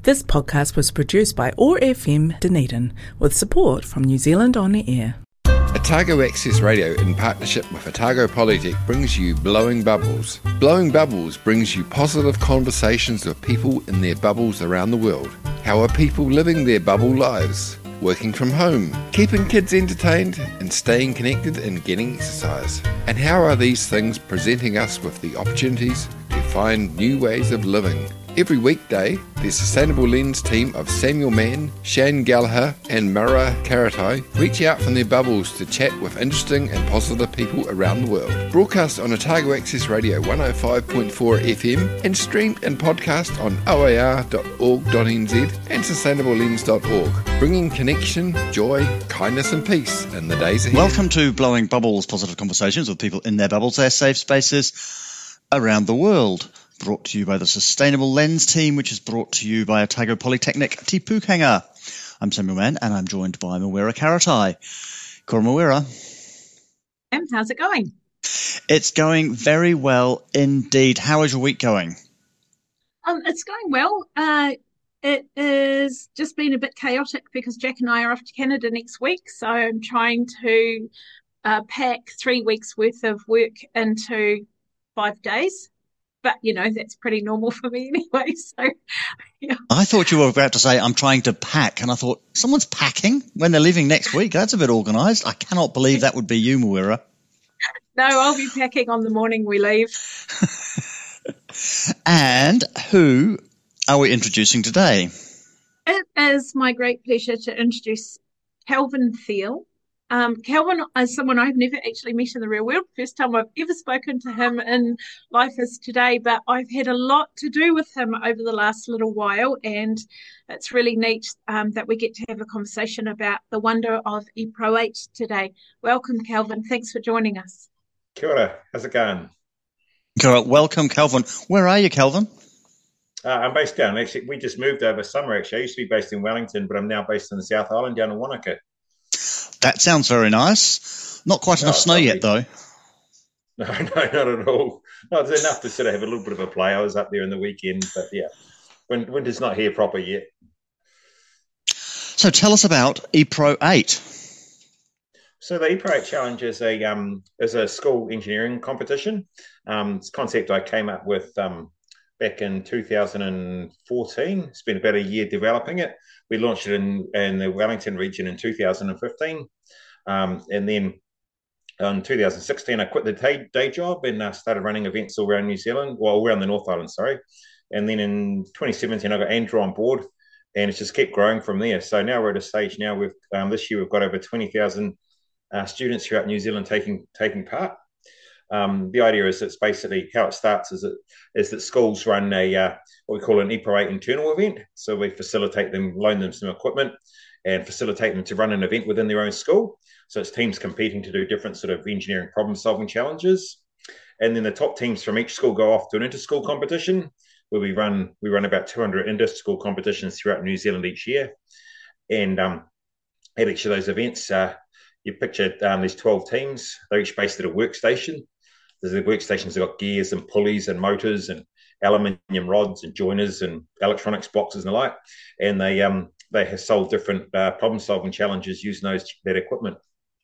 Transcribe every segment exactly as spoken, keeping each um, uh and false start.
This podcast was produced by O A R F M Dunedin with support from New Zealand On Air. Otago Access Radio, in partnership with Otago Polytech, brings you Blowing Bubbles. Blowing Bubbles brings you positive conversations with people in their bubbles around the world. How are people living their bubble lives? Working from home, keeping kids entertained, and staying connected and getting exercise. And how are these things presenting us with the opportunities to find new ways of living? Every weekday, the Sustainable Lens team of Samuel Mann, Shan Gallagher and Mara Karatai reach out from their bubbles to chat with interesting and positive people around the world. Broadcast on Otago Access Radio one oh five point four F M and streamed and podcast on o a r dot org dot n z and sustainable lens dot org, bringing connection, joy, kindness and peace in the days ahead. Welcome to Blowing Bubbles, positive conversations with people in their bubbles, their safe spaces around the world. Brought to you by the Sustainable Lens team, which is brought to you by Otago Polytechnic Te Pūkanga. I'm Samuel Mann, and I'm joined by Mawera Karatai. Kora Mawera. Em, how's it going? It's going very well indeed. How is your week going? Um, it's going well. Uh, it is just been a bit chaotic because Jack and I are off to Canada next week, so I'm trying to uh, pack three weeks worth of work into five days. But, you know, that's pretty normal for me anyway. So, yeah. I thought you were about to say, I'm trying to pack. And I thought, someone's packing when they're leaving next week? That's a bit organised. I cannot believe that would be you, Mawera. No, I'll be packing on the morning we leave. And who are we introducing today? It is my great pleasure to introduce Kelvin Thiel. Um, Kelvin is someone I've never actually met in the real world. First time I've ever spoken to him in life is today, but I've had a lot to do with him over the last little while, and it's really neat um, that we get to have a conversation about the wonder of e Pro eight today. Welcome, Kelvin. Thanks for joining us. Kia ora. How's it going? Kia ora. Welcome, Kelvin. Where are you, Kelvin? Uh, I'm based down. Actually, we just moved over summer, actually. I used to be based in Wellington, but I'm now based in the South Island down in Wanaka. That sounds very nice. Not quite enough no, snow yet, though. No, no, not at all. No, it's enough to sort of have a little bit of a play. I was up there in the weekend, but yeah, winter's not here proper yet. So tell us about e Pro eight. So the e Pro eight Challenge is a um is a school engineering competition. Um, it's a concept I came up with um back in two thousand fourteen. Spent about a year developing it. We launched it in, in the Wellington region in two thousand fifteen. Um, and then in two thousand sixteen, I quit the day, day job and uh, started running events all around New Zealand, well, around the North Island, sorry. And then in twenty seventeen, I got Andrew on board, and it's just kept growing from there. So now we're at a stage now, we've um, this year we've got over twenty thousand uh, students throughout New Zealand taking taking part. Um, the idea is it's basically how it starts is, it, is that schools run a uh, what we call an e Pro eight internal event. So we facilitate them, loan them some equipment and facilitate them to run an event within their own school. So it's teams competing to do different sort of engineering problem solving challenges. And then the top teams from each school go off to an inter-school competition where we run we run about two hundred inter-school competitions throughout New Zealand each year. And um, at each of those events, uh, you picture um, there's twelve teams. They're each based at a workstation. There's the workstations that got gears and pulleys and motors and aluminium rods and joiners and electronics boxes and the like. And they um they have solved different uh, problem solving challenges using those that equipment.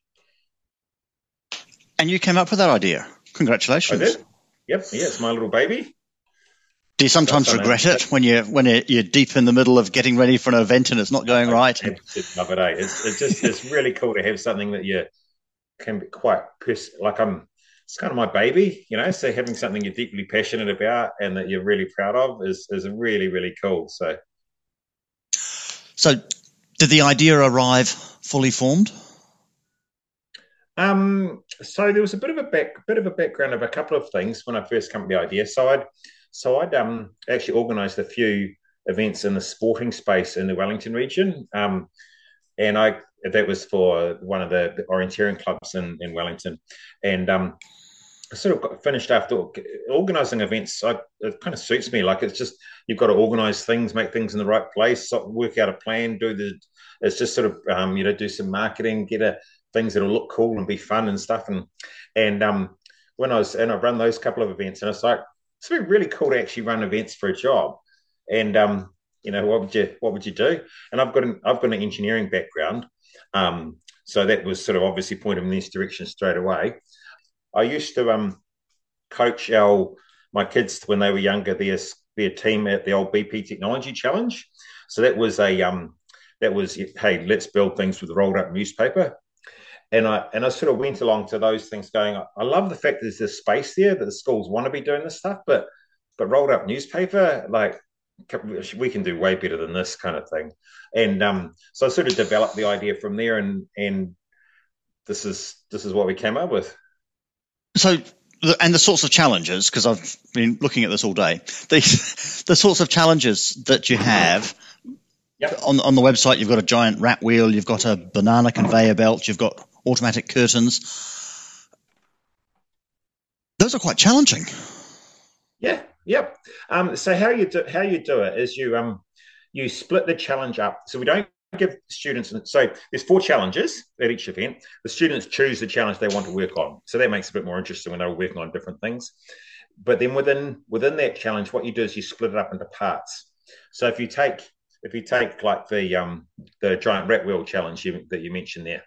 And you came up with that idea. Congratulations. I did. Yep. Yeah, it's my little baby. Do you sometimes That's regret it when you're when you're deep in the middle of getting ready for an event and it's not going right? I love it. Eh? It's, it's just it's really cool to have something that you can be quite pers- like I'm. It's kind of my baby, you know, so having something you're deeply passionate about and that you're really proud of is, is really, really cool. So, so did the idea arrive fully formed? Um, so there was a bit of a back, bit of a background of a couple of things when I first came up with the idea. So I'd, so I'd um, actually organised a few events in the sporting space in the Wellington region. Um, and I, that was for one of the, the orienteering clubs in, in Wellington. And, um, I sort of got finished after organising events. I, it kind of suits me. Like it's just you've got to organise things, make things in the right place, work out a plan, do the. It's just sort of um, you know do some marketing, get a things that'll look cool and be fun and stuff. And and um, when I was and I run those couple of events, and it's like it's been really cool to actually run events for a job. And um, You know, what would you what would you do? And I've got an I've got an engineering background, um, so that was sort of obviously pointed in this direction straight away. I used to um, coach our my kids when they were younger, their their team at the old B P Technology Challenge. So that was a um, that was hey, let's build things with rolled up newspaper. And I and I sort of went along to those things going, I love the fact there's this space there that the schools want to be doing this stuff, but but rolled up newspaper, like we can do way better than this kind of thing. And um, so I sort of developed the idea from there, and and this is this is what we came up with. So, and the sorts of challenges, because I've been looking at this all day, the the sorts of challenges that you have. Yep. On, on the website, you've got a giant rat wheel, you've got a banana conveyor belt, you've got automatic curtains. Those are quite challenging. Yeah, yep. Um, so how you do how you do it is you um you split the challenge up. So we don't give students. So there's four challenges at each event. The students choose the challenge they want to work on. So that makes it a bit more interesting when they're working on different things. But then within within that challenge, what you do is you split it up into parts. So if you take If you take like the um, the giant rat wheel challenge you, that you mentioned there.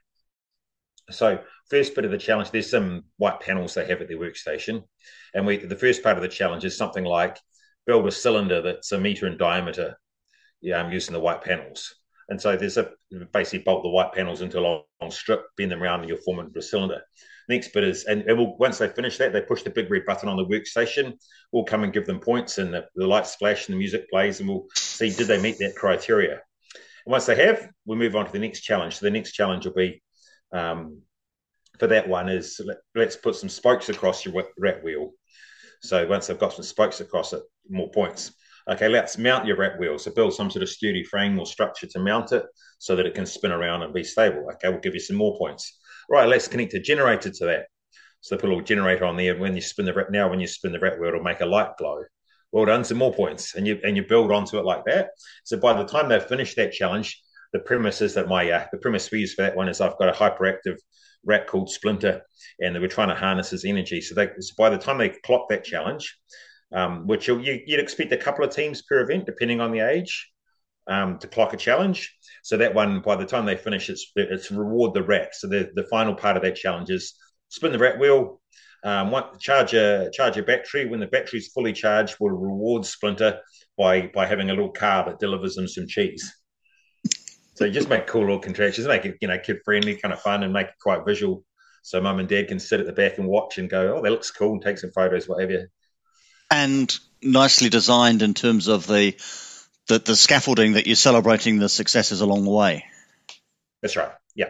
So first bit of the challenge, there's some white panels they have at their workstation. And we the first part of the challenge is something like build a cylinder that's a meter in diameter yeah, um, using the white panels. And so there's a basically bolt the white panels into a long, long strip, bend them around and you'll form into a cylinder. Next bit is, and it will, once they finish that, they push the big red button on the workstation. We'll come and give them points, and the, the lights flash and the music plays, and we'll see did they meet that criteria. And once they have, we move on to the next challenge. So the next challenge will be, um, for that one is, let, let's put some spokes across your rat wheel. So once they've got some spokes across it, more points. Okay, let's mount your rat wheel. So build some sort of sturdy frame or structure to mount it so that it can spin around and be stable. Okay, we'll give you some more points. Right, let's connect a generator to that. So they put a little generator on there. When you spin the rat, now when you spin the rat wheel, it'll make a light glow. Well done, some more points, and you and you build onto it like that. So by the time they've finished that challenge, the premise is that my uh, the premise we use for that one is I've got a hyperactive rat called Splinter, and we're trying to harness his energy. So, they, so by the time they clock that challenge, um, which you'll, you, you'd expect a couple of teams per event, depending on the age, um, to clock a challenge. So that one, by the time they finish, it's it's reward the rat. So the, the final part of that challenge is spin the rat wheel, um, want, charge a charge a battery. When the battery's fully charged, we'll reward Splinter by by having a little car that delivers them some cheese. So you just make cool little contractions, make it, you know, kid friendly, kind of fun, and make it quite visual. So mum and dad can sit at the back and watch and go, oh, that looks cool, and take some photos, what have you. And nicely designed in terms of the, the the scaffolding that you're celebrating the successes along the way. That's right. Yeah.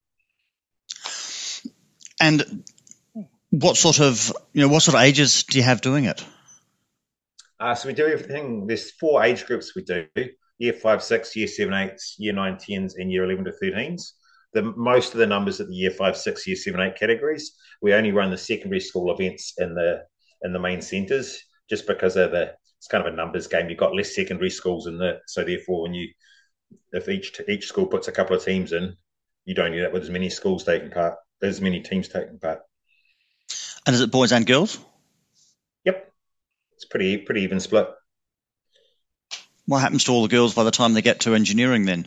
And what sort of you know what sort of ages do you have doing it? Uh, so we do everything. There's four age groups we do: year five, six, year seven, eights, year nine, tens, and year eleven to thirteens. The most of the numbers at the year five, six, year seven, eight categories. We only run the secondary school events in the in the main centres, just because of the it's kind of a numbers game. You've got less secondary schools in the so therefore when you if each each school puts a couple of teams in, you don't end up with as many schools taking part, as many teams taking part. And is it boys and girls? Yep, it's pretty pretty even split. What happens to all the girls by the time they get to engineering then?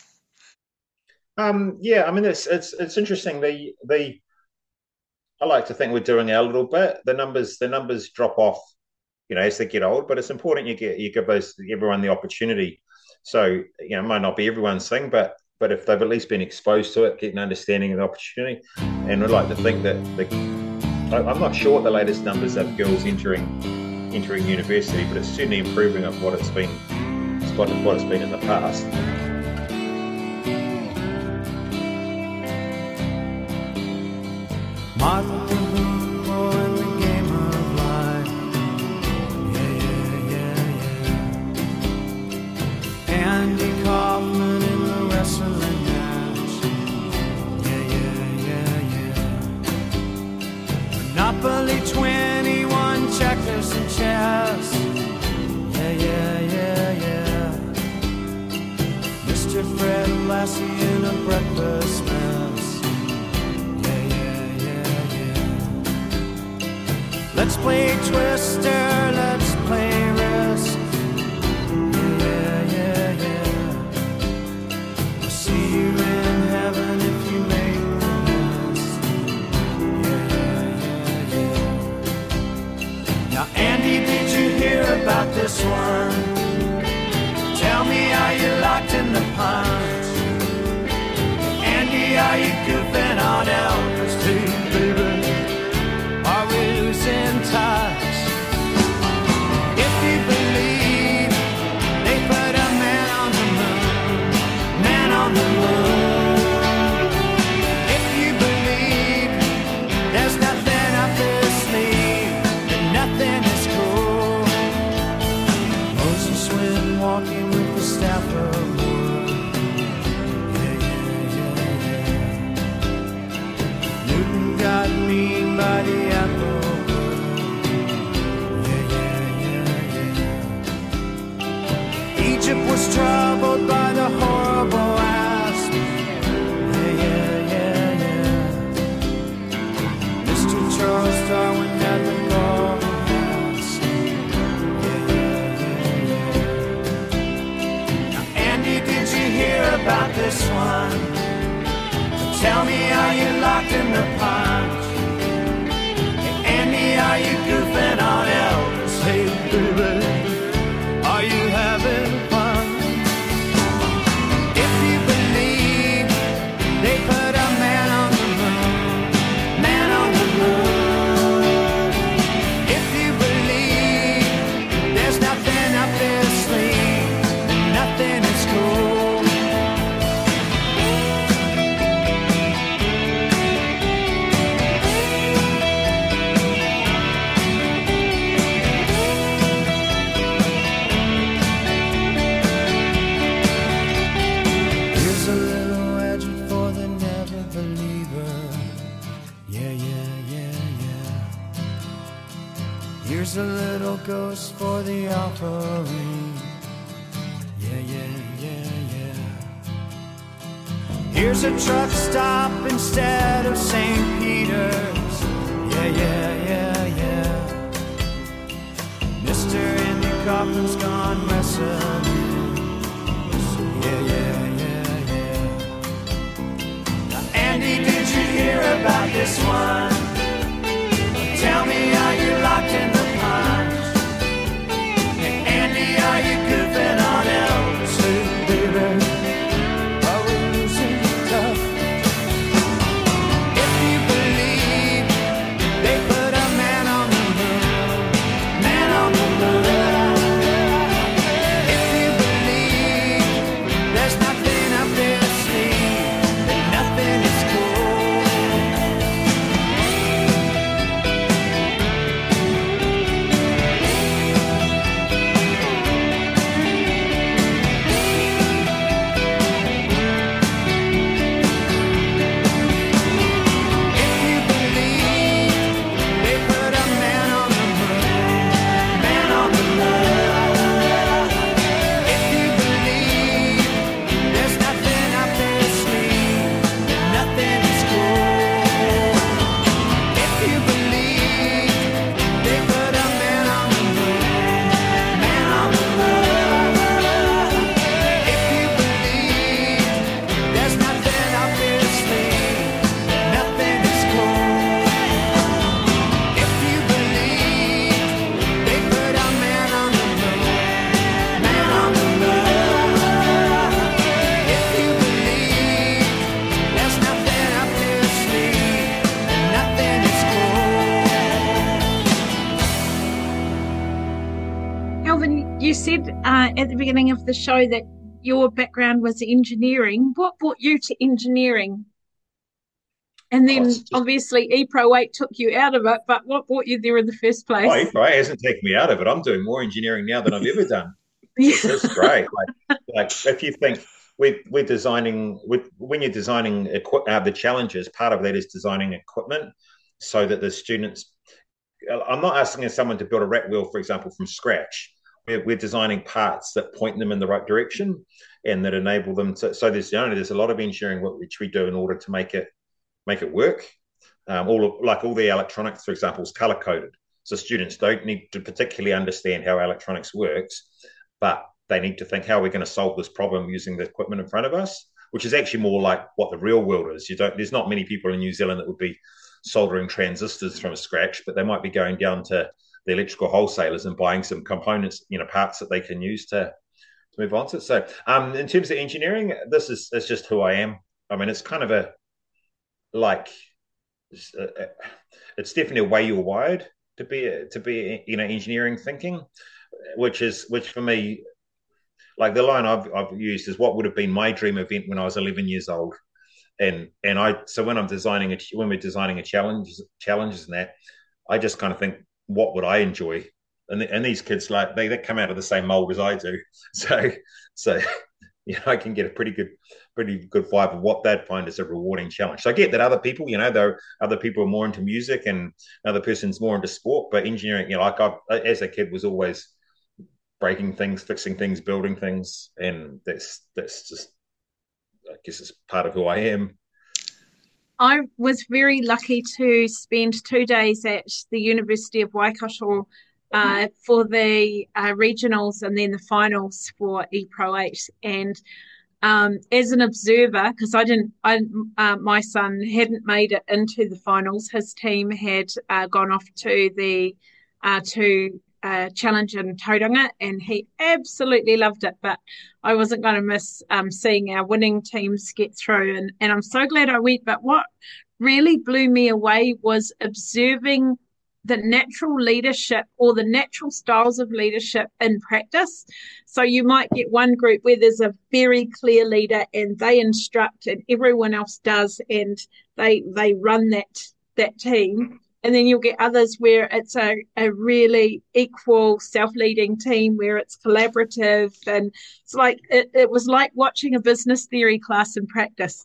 Um, yeah, I mean it's it's it's interesting. The the I like to think we're doing our little bit. The numbers the numbers drop off, you know, as they get old. But it's important you get you give those everyone the opportunity. So you know, it might not be everyone's thing, but but if they've at least been exposed to it, get an understanding of the opportunity, and we'd like to think that the I'm not sure what the latest numbers of girls entering entering university, but it's certainly improving of what it's been what it's been in the past. Martha Cahoon in the game of life. Yeah, yeah, yeah, yeah. Andy Kaufman in the wrestling match. Yeah, yeah, yeah, yeah. Monopoly twenty-one, checkers and chess. Yeah, yeah, yeah, yeah. Mister Fred Lassie in a breakfast mess. Let's play Twister, let's play Risk. Yeah, yeah, Tell me, are you locked in the punch? Andy, are you goofing on Elvis too, baby? Are we losing touch? If you believe they put a man on the moon, man on the moon. If you believe there's nothing up his sleeve, then nothing is cool. Moses went walking with the staff of wood. Yeah, yeah, yeah, yeah. Newton got mean by the apple wood. Yeah, yeah, yeah, yeah. Egypt was troubled by the horrible asp. Yeah, yeah, yeah, yeah. Mister Charles Darwin had the golden mask. Yeah, yeah, yeah, yeah. Andy, did you hear about this one? Tell me, are you locked in the punch? Hey, Andy, are you goofing on Elvis? Hey, baby, are you having fun? If you believe they put a man on the moon, man on the moon. If you believe there's nothing up their sleeve, then nothing is cool. Here's a little legend for the never believer. Yeah, yeah, yeah, yeah. Here's a little ghost for the offering. Yeah, yeah, yeah, yeah. Here's a truck stop instead of Saint Peter's. Yeah, yeah, yeah, yeah. Mister Andy Kaufman's gone wrestling. Yeah, yeah, yeah, yeah. Now, Andy, did you hear about this one? Tell me, are you locked in the punch? Hey, Andy, are you goofing on Elvis? Hey, baby, are we losing touch? If you believe they put a man on the moon, man on the moon. If you believe there's nothing up their sleeve, then nothing is cool. If you believe they put a man on the moon, man on the moon. If you believe there's nothing up their sleeve, then nothing is cool. If you believe they put a man on the moon, man on the moon. If you believe there's nothing up their sleeve, then nothing is cool. If you believe they put a man on the moon, man on the moon. If you believe there's nothing up their sleeve, then nothing is cool. Kelvin, you said uh, at the beginning of the show that your background was engineering. What brought you to engineering? And then Oh, it's just- obviously E Pro eight took you out of it, but what brought you there in the first place? Oh, E Pro eight hasn't taken me out of it. I'm doing more engineering now than I've ever done. Yeah. It's great. Like, like if you think we're, we're designing, with when you're designing equi- uh, the challenges, part of that is designing equipment so that the students. I'm not asking someone to build a rat wheel, for example, from scratch. We're, we're designing parts that point them in the right direction and that enable them to. So there's, you know, there's a lot of engineering work which we do in order to make it make it work. Um, all of, like all the electronics, for example, is color coded. So students don't need to particularly understand how electronics works, but they need to think, how are we going to solve this problem using the equipment in front of us, which is actually more like what the real world is. You don't. There's not many people in New Zealand that would be soldering transistors from scratch, but they might be going down to the electrical wholesalers and buying some components, you know, parts that they can use to move on to it. So, um, in terms of engineering, this is it's just who I am. I mean, it's kind of a like it's, uh, it's definitely a way you're wired to be to be you know engineering thinking, which is which for me, like the line I've I've used is what would have been my dream event when I was eleven years old, and and I so when I'm designing a when we're designing a challenge challenges and that, I just kind of think what would I enjoy, and the, and these kids like they they come out of the same mold as I do, so so you know I can get a pretty good pretty good vibe of what they'd find as a rewarding challenge. So I get that other people, you know, though other people are more into music and another person's more into sport, but engineering, you know, like I as a kid was always breaking things, fixing things, building things, and that's that's just, I guess, it's part of who I am. I was very lucky to spend two days at the University of Waikato uh, for the uh, regionals and then the finals for E Pro eight. And um, as an observer, because I didn't, I, uh, my son hadn't made it into the finals. His team had uh, gone off to the uh, to uh, challenge in Tauranga, and he absolutely loved it. But I wasn't going to miss um, seeing our winning teams get through, and and I'm so glad I went. But what really blew me away was observing the natural leadership or the natural styles of leadership in practice. So you might get one group where there's a very clear leader and they instruct and everyone else does, and they they run that that team. And then you'll get others where it's a, a really equal self-leading team where it's collaborative. And it's like it, it was like watching a business theory class in practice.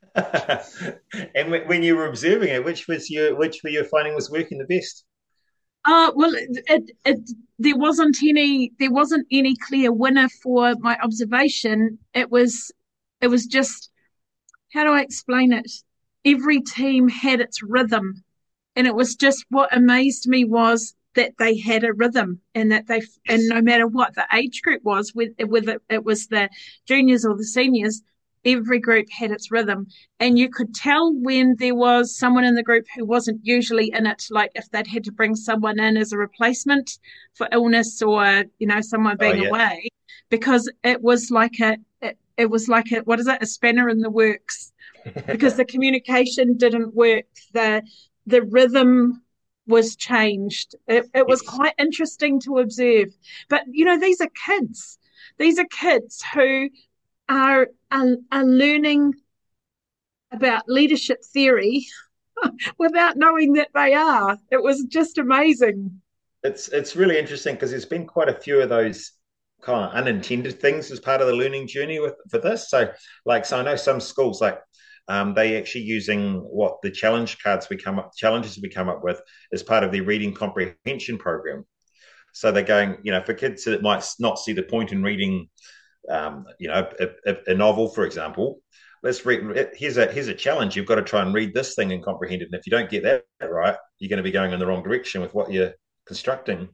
And when you were observing it, which was your which were you finding was working the best? Uh, well, it, it, it, there wasn't any there wasn't any clear winner for my observation. It was it was just, how do I explain it? Every team had its rhythm, and it was just, what amazed me was that they had a rhythm, and that they and no matter what the age group was, whether it was the juniors or the seniors, every group had its rhythm. And you could tell when there was someone in the group who wasn't usually in it, like if they'd had to bring someone in as a replacement for illness or, you know, someone being oh, yeah. away, because it was like a, it, it was like a, what is it, a spanner in the works, because the communication didn't work. The, the rhythm was changed. It, it was yes. quite interesting to observe. But, you know, these are kids. These are kids who are, are, are learning about leadership theory without knowing that they are. It was just amazing. It's it's really interesting because there's been quite a few of those kind of unintended things as part of the learning journey with for this. So, like, so I know some schools, like, um, they actually using what the challenge cards we come up, challenges we come up with as part of their reading comprehension program. So they're going, you know, for kids that might not see the point in reading, um, you know, a, a, a novel, for example. Let's read. Here's a here's a challenge. You've got to try and read this thing and comprehend it. And if you don't get that right, you're going to be going in the wrong direction with what you're constructing.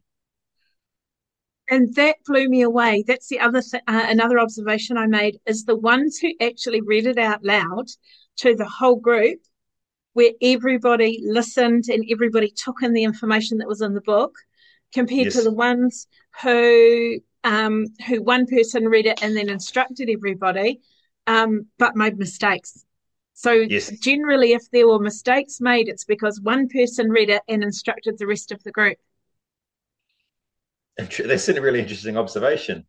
And that blew me away. That's the other th- uh, another observation I made is the ones who actually read it out loud to the whole group, where everybody listened and everybody took in the information that was in the book, compared yes. to the ones who um, who one person read it and then instructed everybody, um, but made mistakes. So yes. generally, if there were mistakes made, it's because one person read it and instructed the rest of the group. That's a really interesting observation.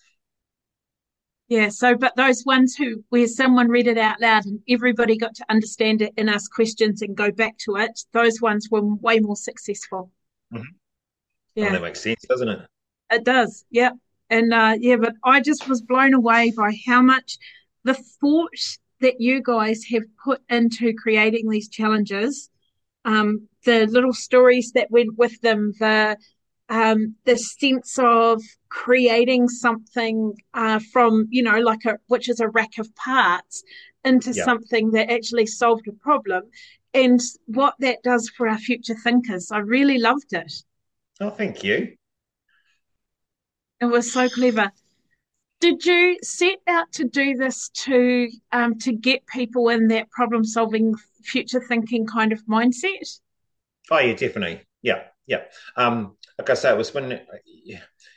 Yeah, so, but those ones who, where someone read it out loud and everybody got to understand it and ask questions and go back to it, those ones were way more successful. Mm-hmm. Yeah. Oh, that makes sense, doesn't it? It does, yeah. And, uh, yeah, but I just was blown away by how much the thought that you guys have put into creating these challenges, um, the little stories that went with them, the um, the sense of creating something uh, from, you know, like a, which is a rack of parts into yep. something that actually solved a problem, and what that does for our future thinkers. I really loved it. Oh, thank you. It was so clever. Did you set out to do this to um, to get people in that problem-solving, future thinking kind of mindset? Oh, yeah, definitely. Yeah, yeah. Um, like I say, it was when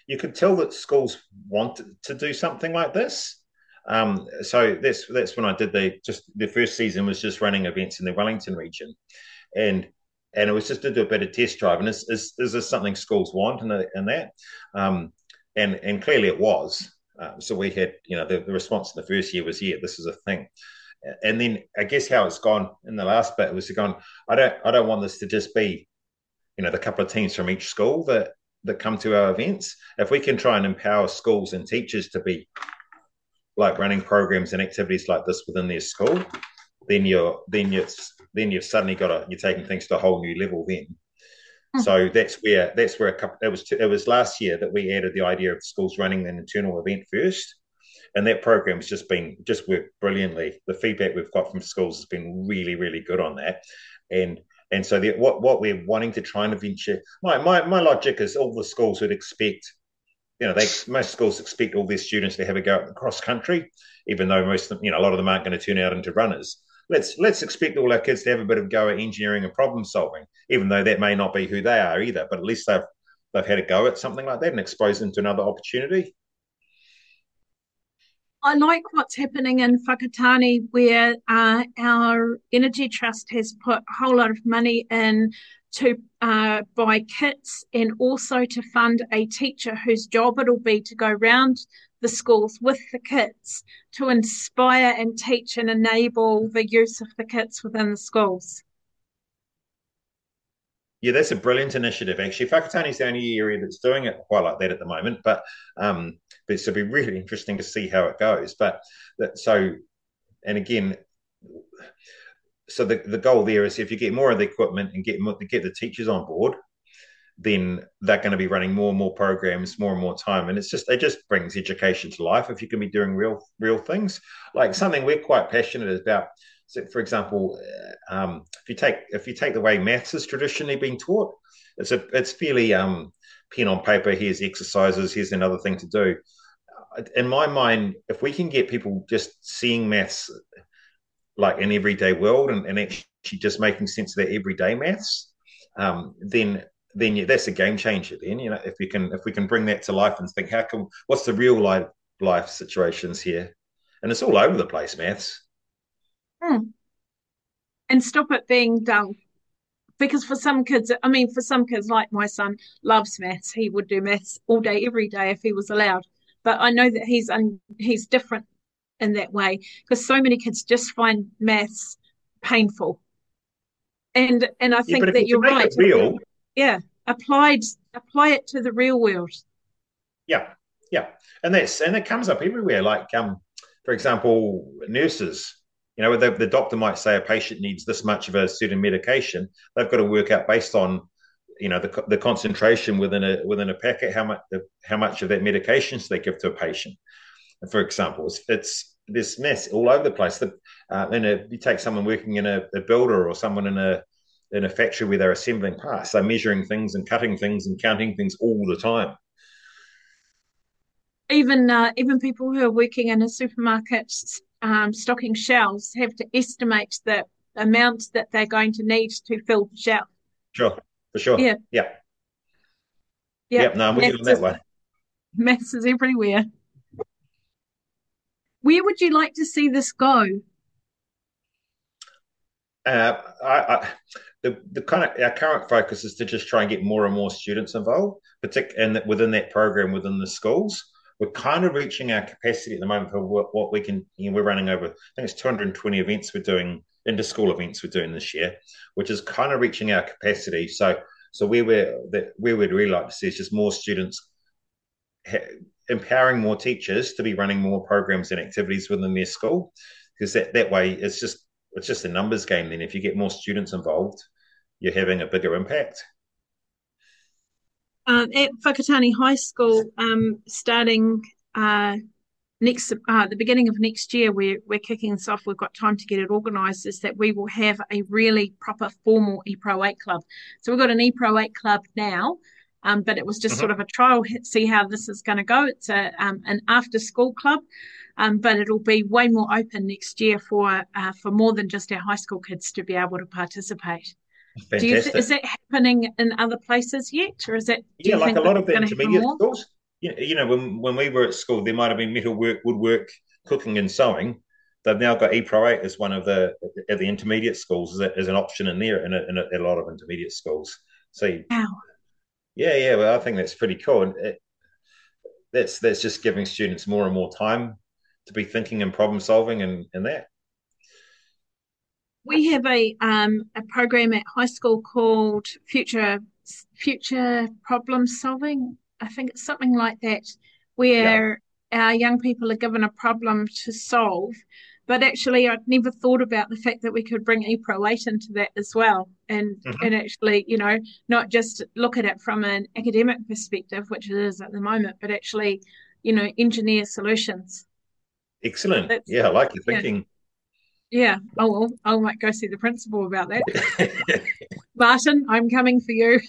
you could tell that schools wanted to do something like this. Um, so that's that's when I did the just the first season was just running events in the Wellington region, and and it was just to do a bit of test drive. And is is, is this something schools want in, the, in that? Um, and and clearly it was. Uh, so we had, you know, the, the response in the first year was, yeah, this is a thing. And then I guess how it's gone in the last bit was gone. I don't I don't want this to just be, you know, the couple of teams from each school that that come to our events. If we can try and empower schools and teachers to be like running programs and activities like this within their school, then you're then you're then you've suddenly got a you're taking things to a whole new level then. Mm-hmm. So that's where that's where a couple it was it was last year that we added the idea of schools running an internal event first, and that program's just been just worked brilliantly. The feedback we've got from schools has been really really good on that, and and so the, what what we're wanting to try and venture my my my logic is all the schools would expect. You know, they most schools expect all their students to have a go across country, even though most of them, you know, a lot of them aren't going to turn out into runners. Let's let's expect all our kids to have a bit of a go at engineering and problem solving, even though that may not be who they are either. But at least they've they've had a go at something like that and exposed them to another opportunity. I like what's happening in Whakatane, where uh, our Energy Trust has put a whole lot of money in to uh, buy kits and also to fund a teacher whose job it'll be to go round the schools with the kits to inspire and teach and enable the use of the kits within the schools. Yeah, that's a brilliant initiative, actually. Whakatane is the only area that's doing it quite like that at the moment, but um, but it'll be really interesting to see how it goes. But that, so, and again, so the, the goal there is if you get more of the equipment and get more, get the teachers on board, then they're going to be running more and more programs, more and more time, and it's just it just brings education to life if you can be doing real real things. Like something we're quite passionate about. So, for example, um, if you take if you take the way maths has traditionally been taught, it's a it's fairly um, pen on paper. Here's exercises. Here's another thing to do. In my mind, if we can get people just seeing maths like an everyday world and, and actually just making sense of their everyday maths, um, then then yeah, that's a game changer. Then you know if we can if we can bring that to life and think how can what's the real life life situations here, and it's all over the place, maths. Hmm. And stop it being dull. Because for some kids, I mean, for some kids like my son loves maths. He would do maths all day, every day if he was allowed. But I know that he's un, he's different in that way because so many kids just find maths painful. And and I think yeah, that you're right. Real, yeah, applied apply it to the real world. Yeah, yeah, and that's and it comes up everywhere. Like um, for example, nurses. You know, the, the doctor might say a patient needs this much of a certain medication. They've got to work out based on, you know, the the concentration within a within a packet, how much how much of that medication they give to a patient. For example, it's, it's this mess all over the place. That uh, in a, you take someone working in a, a builder or someone in a in a factory where they're assembling parts, they're measuring things and cutting things and counting things all the time. Even uh, even people who are working in a supermarket. Um, stocking shelves have to estimate the amount that they're going to need to fill the shelf. Sure, for sure. Yeah. Yeah. Yeah. Yep, no, I'm with you on that one. Maths is everywhere. Where would you like to see this go? Uh, I, I, the the kind of our current focus is to just try and get more and more students involved, particularly and within that program within the schools. We're kind of reaching our capacity at the moment for what, what we can, you know, we're running over, I think it's two hundred twenty events we're doing, inter-school events we're doing this year, which is kind of reaching our capacity. So so where, we're, that, where we'd really like to see is just more students, ha- empowering more teachers to be running more programs and activities within their school, because that, that way it's just, it's just a numbers game then. If you get more students involved, you're having a bigger impact. Um, at Whakatane High School, um, starting uh, next uh, the beginning of next year, we're we're kicking this off. We've got time to get it organised. Is that we will have a really proper formal E Pro eight club. So we've got an E Pro eight club now, um, but it was just mm-hmm. sort of a trial. See how this is going to go. It's a um, an after school club, um, but it'll be way more open next year for uh, for more than just our high school kids to be able to participate. Do you th- is that happening in other places yet, or is that? Do yeah, you like think a lot of the intermediate schools. you know, you know when, when we were at school, there might have been metalwork, woodwork, cooking and sewing. They've now got E Pro eight as one of the at the intermediate schools as, a, as an option in there in a, in, a, in a lot of intermediate schools. So Wow. yeah, yeah, well, I think that's pretty cool, and it, that's that's just giving students more and more time to be thinking and problem solving and, and that. We have a um a program at high school called Future Future Problem Solving. I think it's something like that, Yeah. where our young people are given a problem to solve. But actually, I'd never thought about the fact that we could bring E Pro eight into that as well, and Mm-hmm. and actually, you know, not just look at it from an academic perspective, which it is at the moment, but actually, you know, engineer solutions. Excellent. That's Yeah, I like your yeah, thinking. yeah. Oh well, I might go see the principal about that. Martin, I'm coming for you.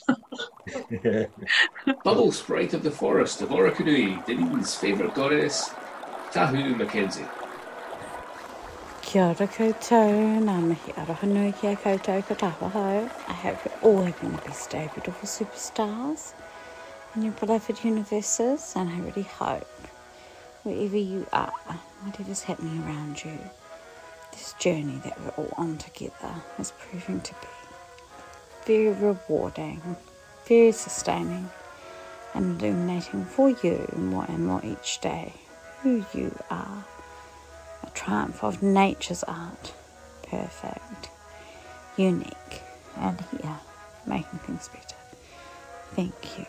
Bubble Sprite of the Forest of Orokonui, Dunedin's favourite goddess, Tahu Mackenzie. Kia ora koutou, nā mihi aroha nui ki a koutou ko tāwahau. I hope you're all having the best day, beautiful superstars, in your beloved universes, and I really hope, wherever you are, whatever's happening around you, this journey that we're all on together is proving to be very rewarding, very sustaining, and illuminating for you more and more each day who you are. A triumph of nature's art, perfect, unique, and here, making things better. Thank you.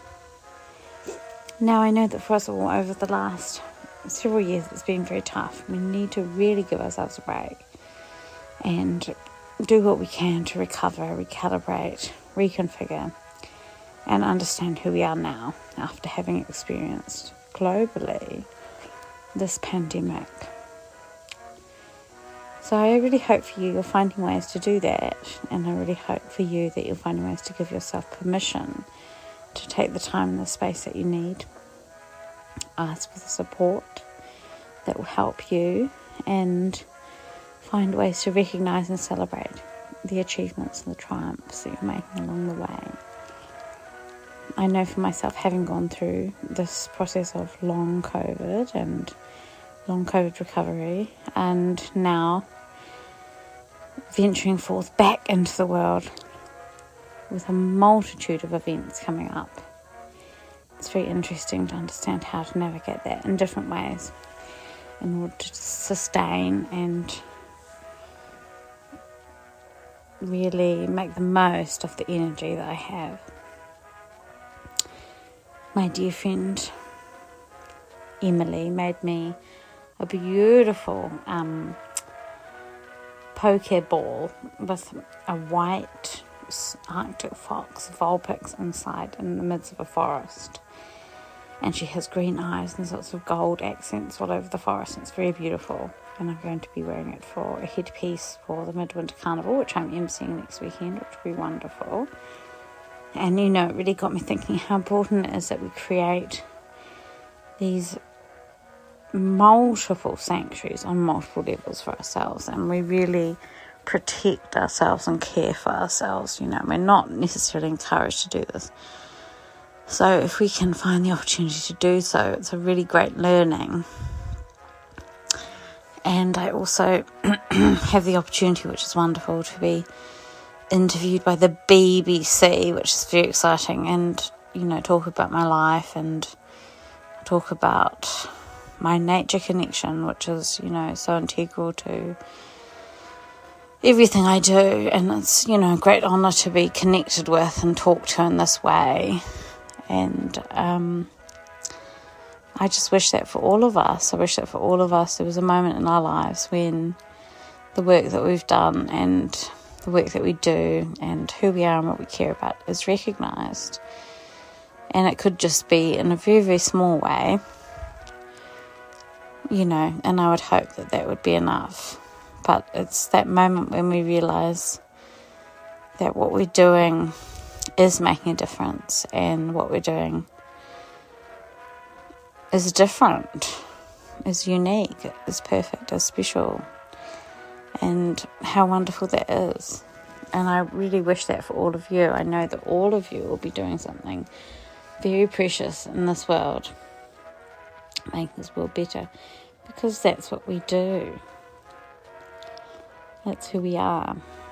Now I know that for us all over the last several years it's been very tough. We need to really give ourselves a break and do what we can to recover, recalibrate, reconfigure, and understand who we are now after having experienced globally this pandemic. So I really hope for you you're finding ways to do that, and I really hope for you that you're finding ways to give yourself permission to take the time and the space that you need. Ask for the support that will help you, and find ways to recognise and celebrate the achievements and the triumphs that you're making along the way. I know for myself, having gone through this process of long COVID and long COVID recovery, and now venturing forth back into the world with a multitude of events coming up, it's very interesting to understand how to navigate that in different ways in order to sustain and really make the most of the energy that I have. My dear friend Emily made me a beautiful um, poke ball with a white Arctic fox Vulpix inside in the midst of a forest. And she has green eyes and lots of gold accents all over the forest. It's very beautiful. And I'm going to be wearing it for a headpiece for the Midwinter Carnival, which I'm emceeing next weekend, which will be wonderful. And, you know, it really got me thinking how important it is that we create these multiple sanctuaries on multiple levels for ourselves, and we really protect ourselves and care for ourselves. You know, we're not necessarily encouraged to do this. So if we can find the opportunity to do so, it's a really great learning. And I also have the opportunity, which is wonderful, to be interviewed by the B B C, which is very exciting, and, you know, talk about my life and talk about my nature connection, which is, you know, so integral to everything I do. And it's, you know, a great honour to be connected with and talked to in this way. And um, I just wish that for all of us. I wish that for all of us there was a moment in our lives when the work that we've done and the work that we do and who we are and what we care about is recognised. And it could just be in a very, very small way, you know, and I would hope that that would be enough. But it's that moment when we realise that what we're doing is making a difference, and what we're doing is different, is unique, is perfect, is special, and how wonderful that is. And I really wish that for all of you. I know that all of you will be doing something very precious in this world. Make this world better, because that's what we do. That's who we are.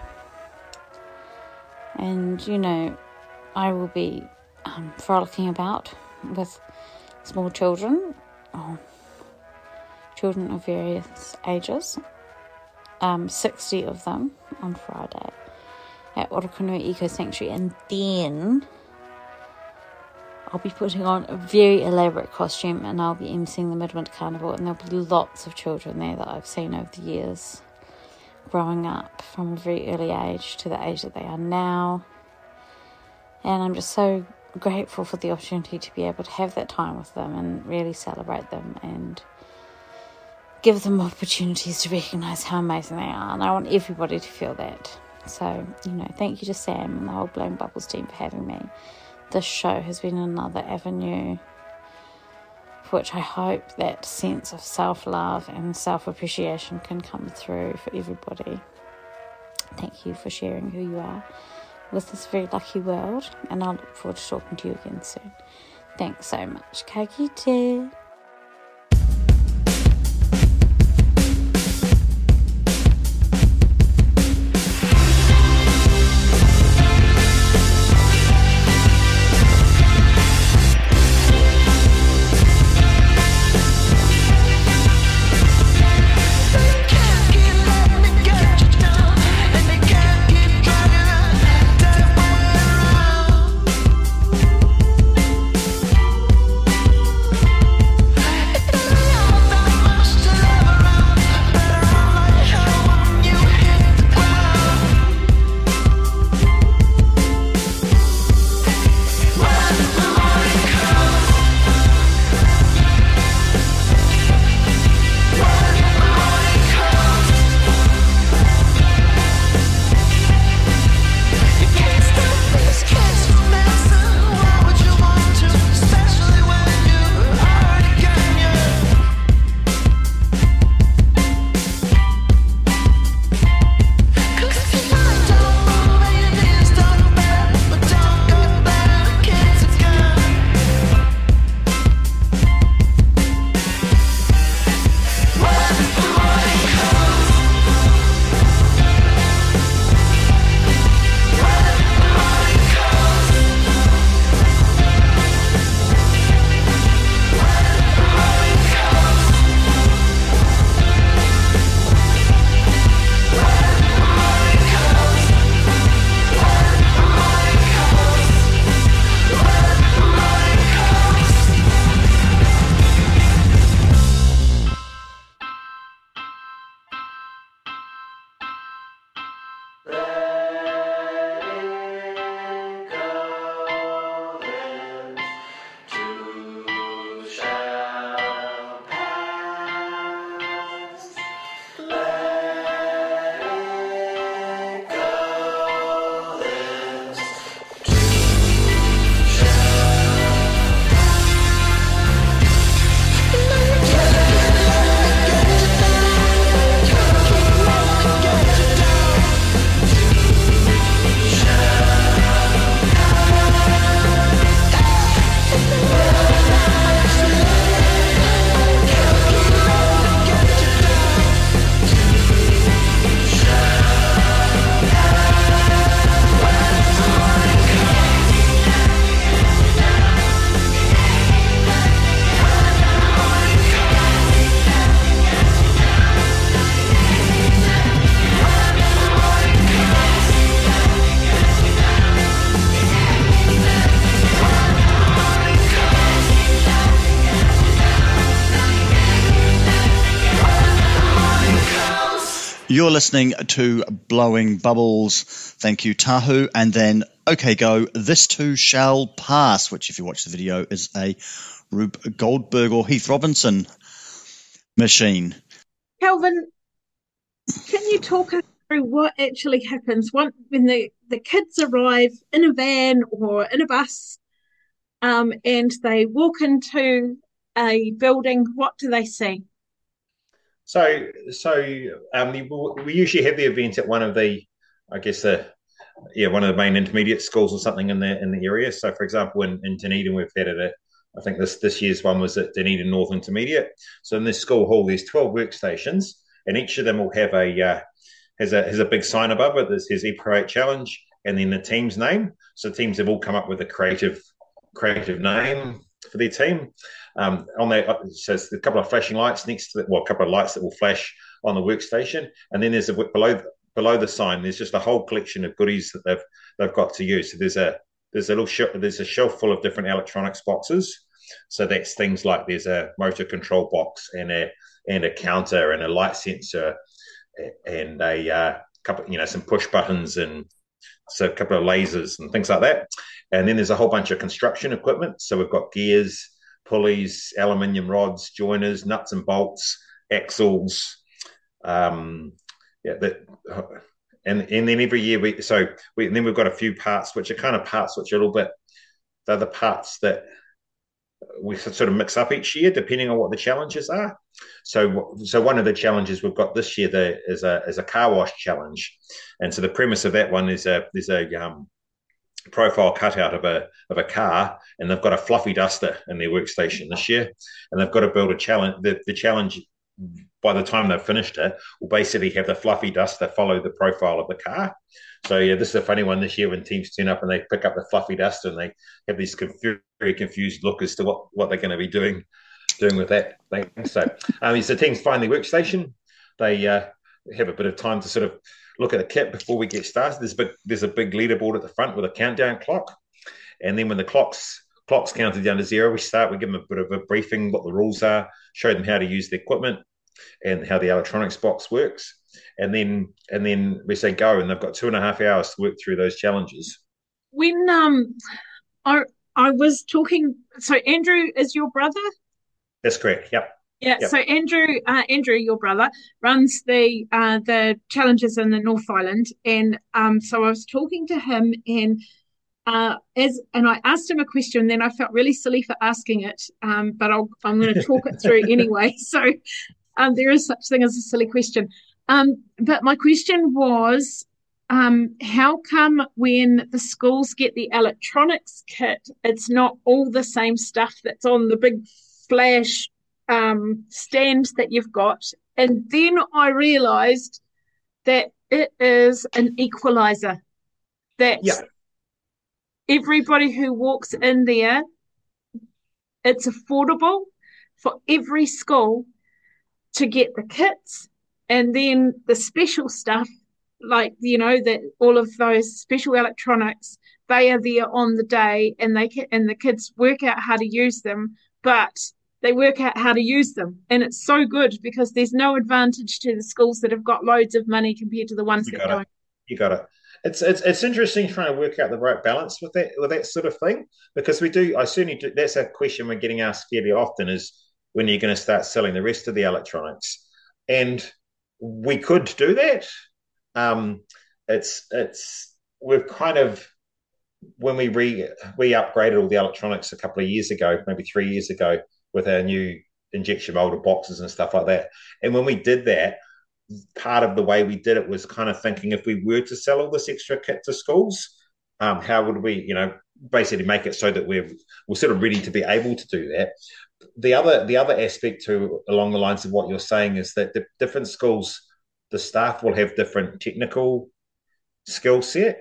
And, you know, I will be um, frolicking about with small children, or children of various ages, um, sixty of them on Friday at Orokonui Eco Sanctuary, and then I'll be putting on a very elaborate costume, and I'll be emceeing the Midwinter Carnival, and there'll be lots of children there that I've seen over the years, growing up from a very early age to the age that they are now. And I'm just so grateful for the opportunity to be able to have that time with them and really celebrate them and give them opportunities to recognise how amazing they are. And I want everybody to feel that. So, you know, thank you to Sam and the whole Blowing Bubbles team for having me. This show has been another avenue for which I hope that sense of self-love and self-appreciation can come through for everybody. Thank you for sharing who you are with this very lucky world, and I look forward to talking to you again soon. Thanks so much. Ka kite. You're listening to Blowing Bubbles. Thank you, Tahu. And then, OK Go, This Too Shall Pass, which, if you watch the video, is a Rube Goldberg or Heath Robinson machine. Kelvin, can you talk us through what actually happens when, when the, the kids arrive in a van or in a bus um, and they walk into a building? What do they see? So, so um, we usually have the event at one of the, I guess, the yeah, one of the main intermediate schools or something in the in the area. So, for example, in, in Dunedin, we've had it at, I think this this year's one was at Dunedin North Intermediate. So in this school hall, there's twelve workstations, and each of them will have a uh, has a has a big sign above it that says E P R eight Challenge, and then the team's name. So teams have all come up with a creative creative name for their team. Um, on that, so it's a couple of flashing lights next to the, well, a couple of lights that will flash on the workstation, and then there's a below below the sign. There's just a whole collection of goodies that they've they've got to use. So there's a there's a little sh- there's a shelf full of different electronics boxes. So that's things like there's a motor control box and a and a counter and a light sensor and a uh, couple, you know, some push buttons and so a couple of lasers and things like that. And then there's a whole bunch of construction equipment. So we've got gears, pulleys, aluminium rods, joiners, nuts and bolts, axles. Um, yeah, that, and and then every year we so we and then we've got a few parts which are kind of parts which are a little bit. They're the parts that we sort of mix up each year depending on what the challenges are. So, so one of the challenges we've got this year there is a is a car wash challenge, and so the premise of that one is a there's a um, profile cutout of a of a car, and they've got a fluffy duster in their workstation this year, and they've got to build a challenge. The, the challenge, by the time they've finished it, will basically have the fluffy duster follow the profile of the car. So yeah, this is a funny one this year when teams turn up and they pick up the fluffy duster and they have this confu- very confused look as to what, what they're going to be doing doing with that thing. So um, as the teams find their workstation, they uh, have a bit of time to sort of look at the kit before we get started. There's a big, there's a big leaderboard at the front with a countdown clock, and then when the clocks clocks counted down to zero, we start. We give them a bit of a briefing, what the rules are, show them how to use the equipment and how the electronics box works. And then and then we say go, and they've got two and a half hours to work through those challenges. When um, I I was talking, so Andrew is your brother? That's correct. Yep. Yeah. Yep. So Andrew, uh, Andrew, your brother, runs the uh, the challenges in the North Island, and um, so I was talking to him, and uh, as and I asked him a question, then I felt really silly for asking it, um, but I'll, I'm going to talk it through anyway. So um, there is such thing as a silly question. Um, but my question was, um, how come when the schools get the electronics kit, it's not all the same stuff that's on the big flash um, stand that you've got? And then I realised that it is an equaliser. That Yeah. everybody who walks in there, it's affordable for every school to get the kits. And then the special stuff, like, you know, that all of those special electronics, they are there on the day, and they can, and the kids work out how to use them, but they work out how to use them. And it's so good because there's no advantage to the schools that have got loads of money compared to the ones You that got don't. it. You got it. It's it's it's interesting trying to work out the right balance with that with that sort of thing, because we do. I certainly do. That's a question we're getting asked fairly often: is when you're going to start selling the rest of the electronics, and we could do that. Um, it's it's we've kind of when we re we upgraded all the electronics a couple of years ago, maybe three years ago, with our new injection molded boxes and stuff like that. And when we did that, part of the way we did it was kind of thinking, if we were to sell all this extra kit to schools, um, how would we, you know, basically make it so that we're we're sort of ready to be able to do that. The other the other aspect to along the lines of what you're saying is that the different schools, the staff will have different technical skill set,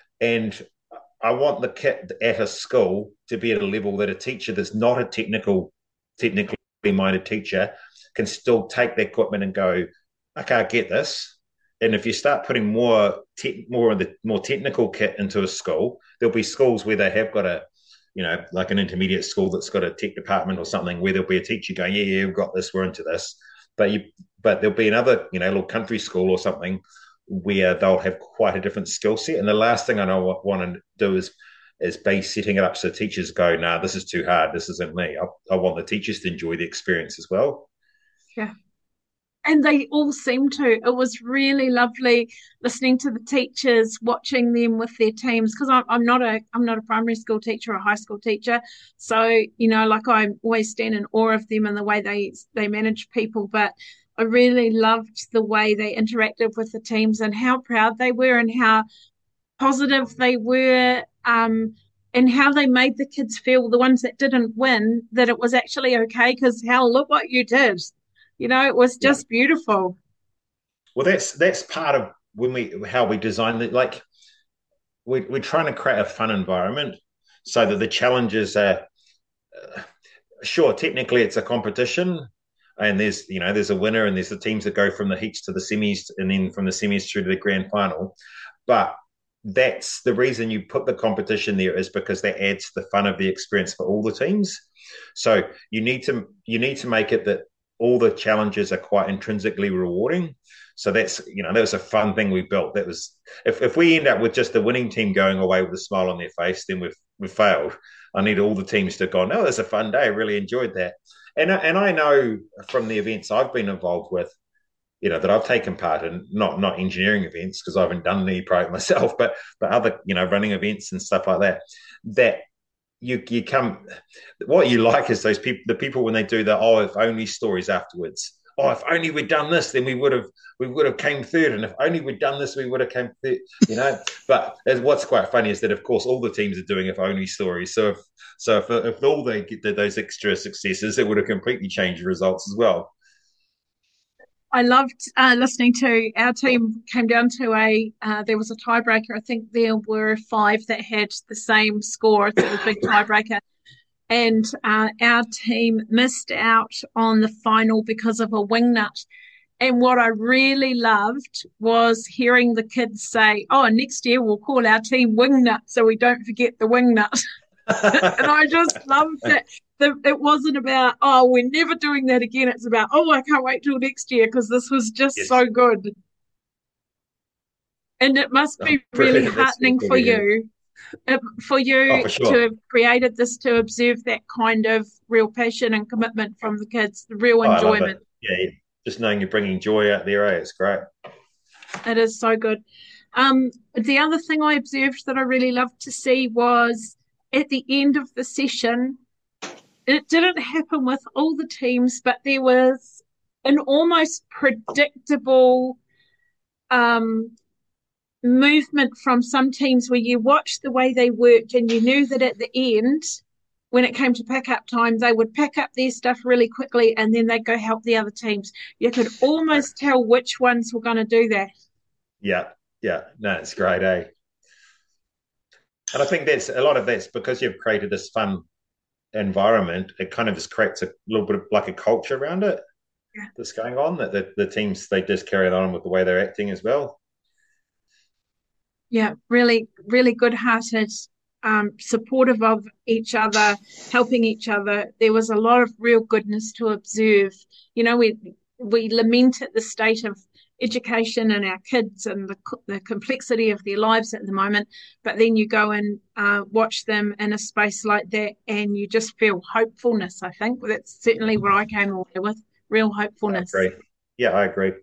and I want the kit at a school to be at a level that a teacher that's not a technical, technically minded teacher can still take the equipment and go, okay, I get this. And if you start putting more te- more of the more technical kit into a school, there'll be schools where they have got a, you know, like an intermediate school that's got a tech department or something, where there'll be a teacher going, yeah, yeah, we've got this, we're into this. But you, but there'll be another, you know, little country school or something where they'll have quite a different skill set. And the last thing I know want to do is is be setting it up so teachers go, nah, this is too hard, this isn't me. I, I want the teachers to enjoy the experience as well. Yeah. And they all seem to. It was really lovely listening to the teachers, watching them with their teams, because I'm, I'm not a I'm not a primary school teacher or a high school teacher. So, you know, like I always stand in awe of them and the way they they manage people. But I really loved the way they interacted with the teams and how proud they were, and how positive they were, um, and how they made the kids feel, the ones that didn't win, that it was actually okay because, hell, look what you did. You know, it was just yeah. beautiful. Well, that's that's part of when we how we design it. Like we, we're trying to create a fun environment so that the challenges are uh, sure. Technically, it's a competition, and there's you know there's a winner, and there's the teams that go from the heats to the semis, and then from the semis through to the grand final. But that's the reason you put the competition there, is because that adds to the fun of the experience for all the teams. So you need to you need to make it that all the challenges are quite intrinsically rewarding. So that's, you know, that was a fun thing we built. That was, if, if we end up with just the winning team going away with a smile on their face, then we've we've failed. I need all the teams to go, no, it was a fun day. I really enjoyed that. And, and I know from the events I've been involved with, you know, that I've taken part in, not not engineering events, because I haven't done any pro myself, but but other, you know, running events and stuff like that, that you you come, what you like is those people, the people when they do the, oh, if only stories afterwards. Oh, if only we'd done this, then we would have we would have came third, and if only we'd done this, we would have came third. You know, but what's quite funny is that, of course, all the teams are doing if only stories. So if so if, if all they get those extra successes, it would have completely changed the results as well. I loved uh, listening to our team came down to a, uh, there was a tiebreaker. I think there were five that had the same score. So it was a big tiebreaker. And uh, our team missed out on the final because of a wingnut. And what I really loved was hearing the kids say, oh, next year we'll call our team Wingnut so we don't forget the wingnut. And I just loved it. The, it wasn't about, oh, we're never doing that again. It's about, oh, I can't wait till next year because this was just yes. so good. And it must be oh, really heartening for you, uh, for you oh, for sure. to have created this, to observe that kind of real passion and commitment from the kids, the real oh, enjoyment. Yeah, just knowing you're bringing joy out there, eh? It's great. It is so good. Um, the other thing I observed that I really loved to see was at the end of the session, it didn't happen with all the teams, but there was an almost predictable um, movement from some teams where you watched the way they worked and you knew that at the end, when it came to pick-up time, they would pick up their stuff really quickly and then they'd go help the other teams. You could almost tell which ones were going to do that. Yeah, yeah. No, it's great, eh? And I think that's a lot of that's because you've created this fun environment. It kind of just creates a little bit of like a culture around it yeah. that's going on, that the, the teams, they just carry it on with the way they're acting as well. Yeah, really, really good-hearted, um, supportive of each other, helping each other. There was a lot of real goodness to observe. You know, we we lament at the state of education and our kids and the, the complexity of their lives at the moment, but then you go and uh, watch them in a space like that and you just feel hopefulness, I think. That's certainly where I came away with, real hopefulness. I agree. Yeah, I agree.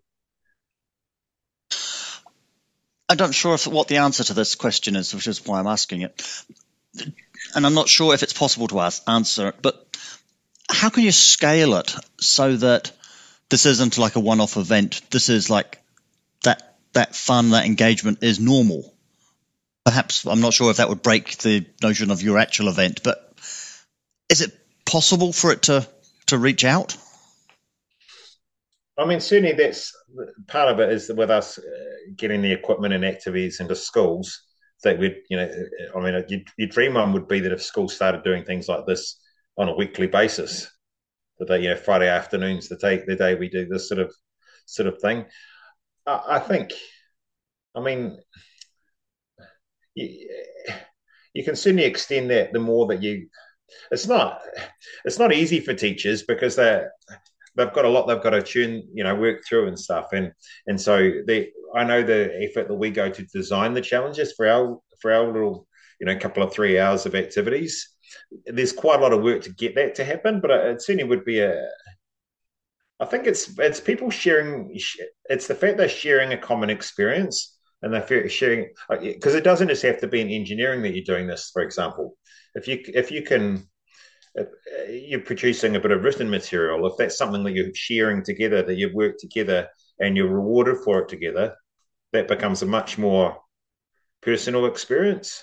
I'm not sure if, what the answer to this question is, which is why I'm asking it. And I'm not sure if it's possible to ask, answer it, but how can you scale it so that this isn't like a one-off event? This is like that that fun, that engagement is normal. Perhaps, I'm not sure if that would break the notion of your actual event, but is it possible for it to, to reach out? I mean, certainly that's part of it is with us getting the equipment and activities into schools that we'd, you know, I mean, your, your dream one would be that if schools started doing things like this on a weekly basis, that they, you know, Friday afternoons, the day, the day we do this sort of sort of thing. I, I think, I mean, you, you can certainly extend that the more that you, it's not, it's not easy for teachers because they're, they've got a lot they've got to tune, you know, work through and stuff. And and so they, I know the effort that we go to design the challenges for our for our little, you know, couple of three hours of activities. There's quite a lot of work to get that to happen, but it certainly would be a. I think it's it's people sharing. It's the fact they're sharing a common experience and they're sharing, because it doesn't just have to be in engineering that you're doing this. For example, if you if you can. You're producing a bit of written material, if that's something that you're sharing together, that you've worked together and you're rewarded for it together, that becomes a much more personal experience.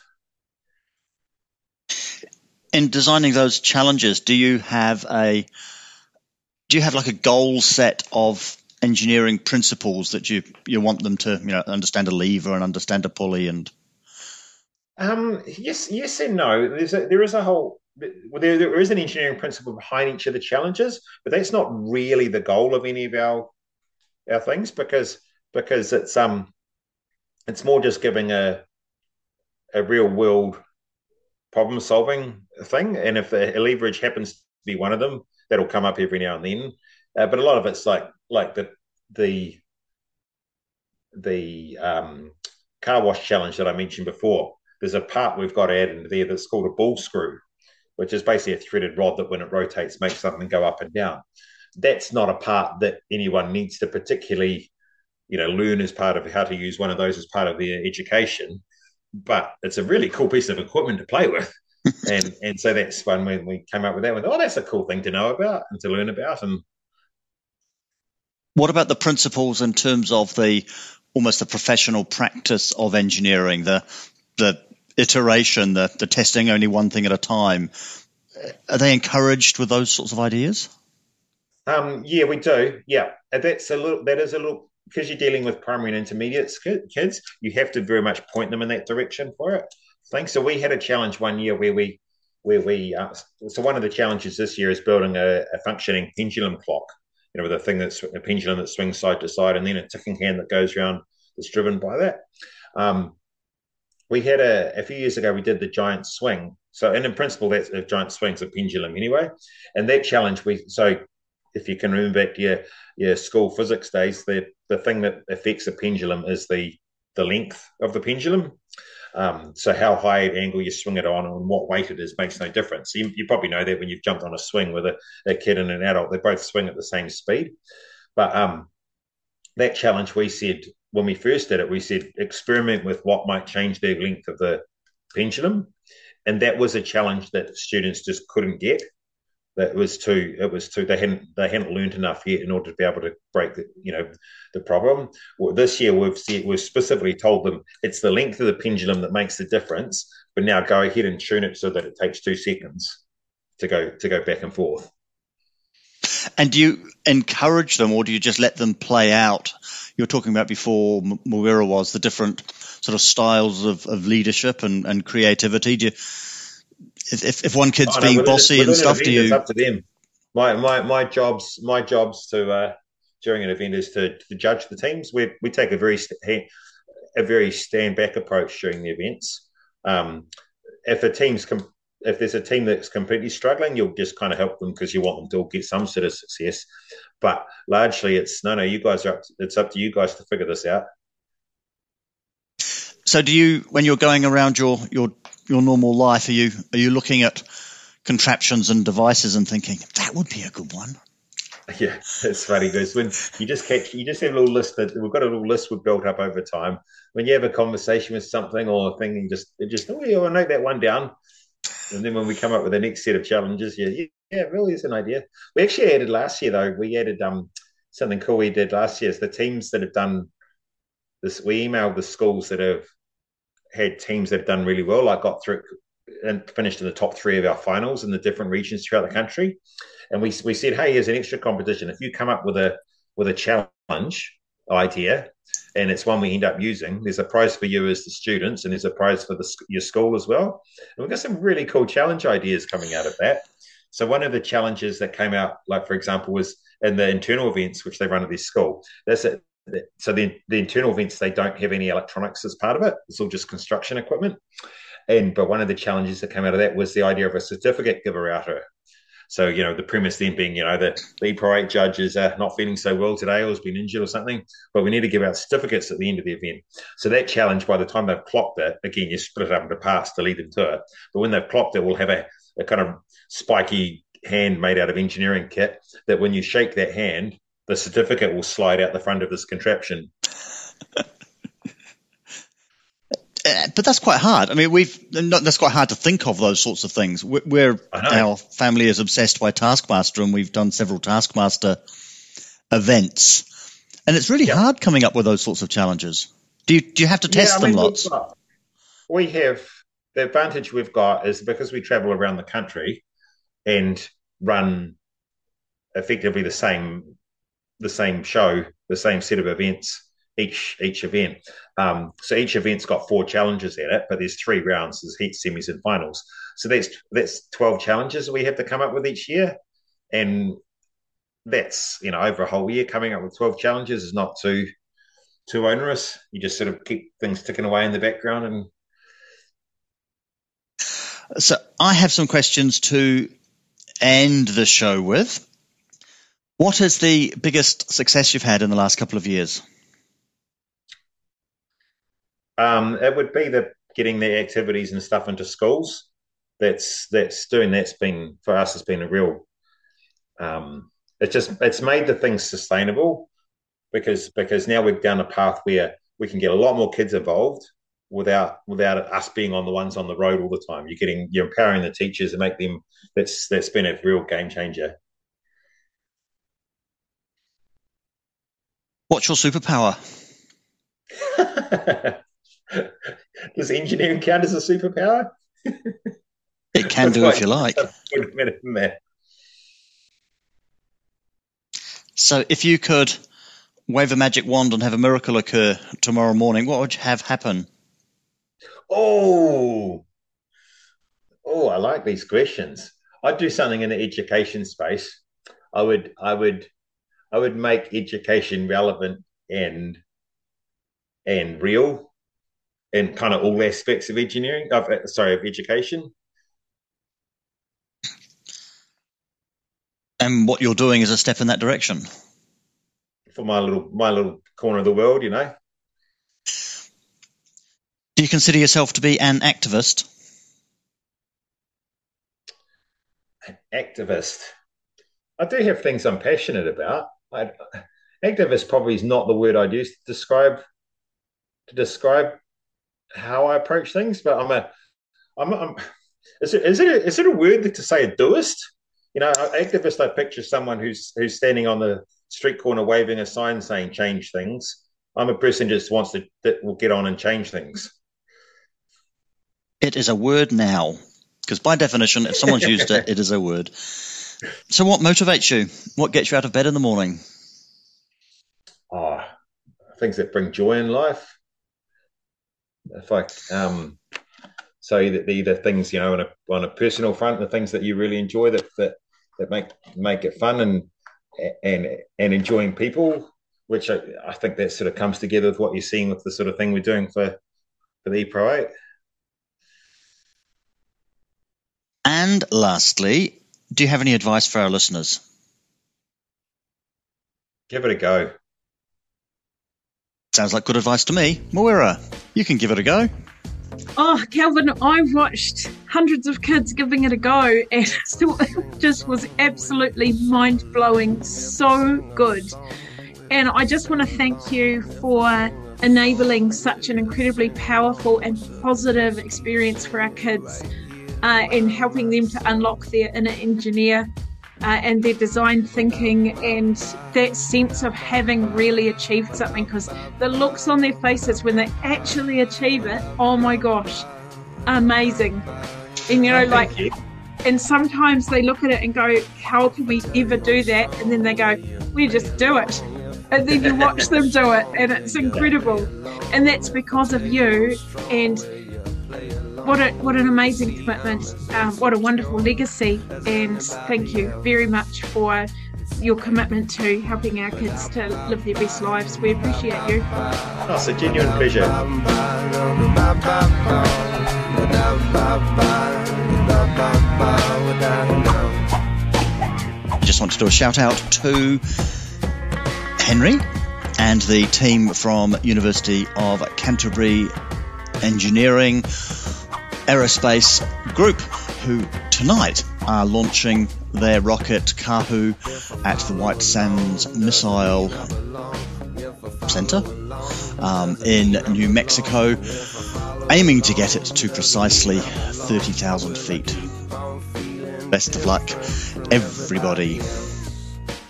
In designing those challenges, do you have a do you have like a goal set of engineering principles that you you want them to, you know, understand a lever and understand a pulley? And Um, yes, yes and no. There's a, there is a whole well, there, there is an engineering principle behind each of the challenges, but that's not really the goal of any of our our things because because it's um it's more just giving a a real world problem solving thing, and if a, a leverage happens to be one of them, that'll come up every now and then. Uh, but a lot of it's like like the the the um, car wash challenge that I mentioned before. There's a part we've got to add into there that's called a ball screw, which is basically a threaded rod that when it rotates makes something go up and down. That's not a part that anyone needs to particularly, you know, learn as part of how to use one of those as part of their education. But it's a really cool piece of equipment to play with. and and so that's when we, we came up with that one. Oh, that's a cool thing to know about and to learn about. And what about the principles in terms of the almost the professional practice of engineering, the the iteration, the, the testing only one thing at a time? Are they encouraged with those sorts of ideas? Um, yeah, we do. Yeah, and that's a little. That is a little because you're dealing with primary and intermediate kids. You have to very much point them in that direction for it. Thanks. So we had a challenge one year where we, where we. Uh, so one of the challenges this year is building a, a functioning pendulum clock. You know, with a thing that's a pendulum that swings side to side, and then a ticking hand that goes around that's driven by that. Um, we had a a few years ago. We did the giant swing. So, and in principle, that's a giant swing's a pendulum anyway. And that challenge, we so. If you can remember back to your, your school physics days, the, the thing that affects a pendulum is the, the length of the pendulum. Um, so how high an angle you swing it on and what weight it is makes no difference. You, you probably know that when you've jumped on a swing with a, a kid and an adult, they both swing at the same speed. But um, that challenge, we said, when we first did it, we said experiment with what might change the length of the pendulum. And that was a challenge that students just couldn't get. That was too. It was too. They hadn't. They hadn't learned enough yet in order to be able to break the. You know, the problem. Well, this year we've said, we've specifically told them it's the length of the pendulum that makes the difference. But now go ahead and tune it so that it takes two seconds to go to go back and forth. And do you encourage them, or do you just let them play out? You were talking about before, Mawera was the different sort of styles of, of leadership and, and creativity. Do you? If if one kid's oh, no, being bossy and stuff, do you? It's up to them. My my my job's my job's to uh, during an event is to, to judge the teams. We we take a very st- a very stand back approach during the events. Um, if a team's com- if there's a team that's completely struggling, you'll just kind of help them because you want them to all get some sort of success. But largely, it's no no. You guys are up to, it's up to you guys to figure this out. So, do you when you're going around your your your normal life, are you are you looking at contraptions and devices and thinking that would be a good one? Yeah, it's funny because when you just catch, you just have a little list that we've got a little list we've built up over time. When you have a conversation with something or a thing, you just you just oh yeah, I'll note that one down, and then when we come up with the next set of challenges, yeah, yeah, yeah, it really is an idea. We actually added last year though. We added um something cool we did last year is the teams that have done this. We emailed the schools that have had teams that have done really well, like got through and finished in the top three of our finals in the different regions throughout the country. And we we said, hey, here's an extra competition. If you come up with a with a challenge idea, and it's one we end up using, there's a prize for you as the students, and there's a prize for the, your school as well. And we've got some really cool challenge ideas coming out of that. So one of the challenges that came out, like for example, was in the internal events which they run at their school. That's it. So the, the internal events, they don't have any electronics as part of it. It's all just construction equipment. And but one of the challenges that came out of that was the idea of a certificate giver outer. So, you know, the premise then being, you know, the, the E P R eight judge is uh, not feeling so well today or has been injured or something, but we need to give out certificates at the end of the event. So that challenge, by the time they've clocked it, again, you split it up into parts to lead them to it. But when they've clocked it, we'll have a, a kind of spiky hand made out of engineering kit that when you shake that hand, the certificate will slide out the front of this contraption. But that's quite hard. I mean, we've that's quite hard to think of those sorts of things. We're, we're our family is obsessed by Taskmaster, and we've done several Taskmaster events, and it's really yeah. hard coming up with those sorts of challenges. Do you do you have to test yeah, I mean, them lots? Got, we have the advantage we've got is because we travel around the country and run effectively the same the same show, the same set of events each each event. Um, so each event's got four challenges in it, but there's three rounds: there's heats, semis, and finals. So that's that's twelve challenges we have to come up with each year, and that's, you know, over a whole year, coming up with twelve challenges is not too too onerous. You just sort of keep things ticking away in the background. And So I have some questions to end the show with. What is the biggest success you've had in the last couple of years? um, it would be the getting the activities and stuff into schools. That's that's doing that's been for us has been a real. Um, it's just it's made the things sustainable because because now we've down a path where we can get a lot more kids involved without without us being on the ones on the road all the time. You're getting you're empowering the teachers and make them. That's that's been a real game changer. What's your superpower? Does engineering count as a superpower? It can do if you like. So if you could wave a magic wand and have a miracle occur tomorrow morning, what would you have happen? Oh, oh, I like these questions. I'd do something in the education space. I would, I would, I would make education relevant and and real in kind of all aspects of engineering. Of sorry, of education. And what you're doing is a step in that direction. For my little my little corner of the world, you know. Do you consider yourself to be an activist? An activist. I do have things I'm passionate about. I, activist probably is not the word I'd use to describe to describe how I approach things, but I'm a I'm, a, I'm is it is it a, is it a word to say a doist? You know, activist. I picture someone who's who's standing on the street corner waving a sign saying "change things." I'm a person who just wants to that will get on and change things. It is a word now, because by definition, if someone's used it, it is a word. So what motivates you? What gets you out of bed in the morning? Oh, things that bring joy in life. If I, um, so either, either things, you know, on a, on a personal front, the things that you really enjoy that, that, that make, make it fun and, and, and enjoying people, which I, I think that sort of comes together with what you're seeing with the sort of thing we're doing for, for the ePro eight. And lastly, do you have any advice for our listeners? Give it a go. Sounds like good advice to me. Moira, you can give it a go. Oh, Calvin, I've watched hundreds of kids giving it a go, and it just was absolutely mind-blowing, so good. And I just want to thank you for enabling such an incredibly powerful and positive experience for our kids, uh, and helping them to unlock their inner engineer uh, and their design thinking and that sense of having really achieved something, because the looks on their faces when they actually achieve it, oh my gosh, amazing. And you know, oh, like you. And sometimes they look at it and go, how can we ever do that? And then they go, we just do it. And then you watch them do it, and it's incredible. And that's because of you. And what a what an amazing commitment. Um, what a wonderful legacy. And thank you very much for your commitment to helping our kids to live their best lives. We appreciate you. Oh, it's a genuine pleasure. I just want to do a shout out to Henry and the team from University of Canterbury Engineering Aerospace Group, who tonight are launching their rocket Kahu at the White Sands Missile Center um, in New Mexico, aiming to get it to precisely thirty thousand feet. Best of luck, everybody.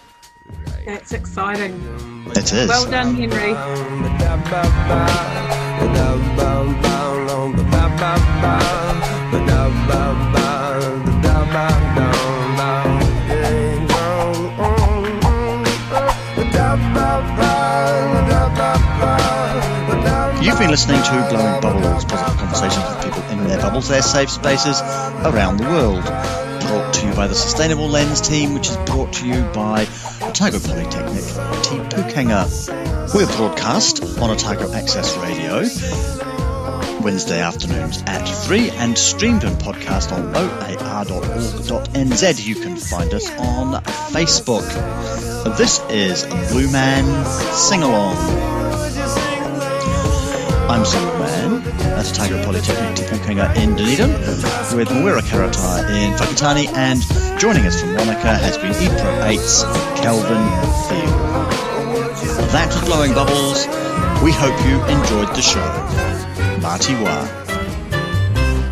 That's exciting. It is. Well done, Henry. You've been listening to Blowing Bubbles, positive conversations with people in their bubbles, their safe spaces around the world. Brought to you by the Sustainable Lens team, which is brought to you by Otago Polytechnic, Te Pūkenga. We're broadcast on Otago Access Radio Wednesday afternoons at three and streamed and podcast on o a r dot org dot n z. You can find us on Facebook. This is Blue Man Sing Along. I'm Zulu Man at Otago Polytechnic Te Pūkenga in Dunedin, with Mawera Karata in Whakatane, and joining us from Wanaka has been E Pro eight's Kelvin Field. That was Blowing Bubbles. We hope you enjoyed the show. Mati wa.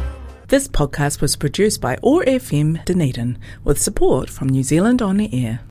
This podcast was produced by O A R F M Dunedin with support from New Zealand On the Air.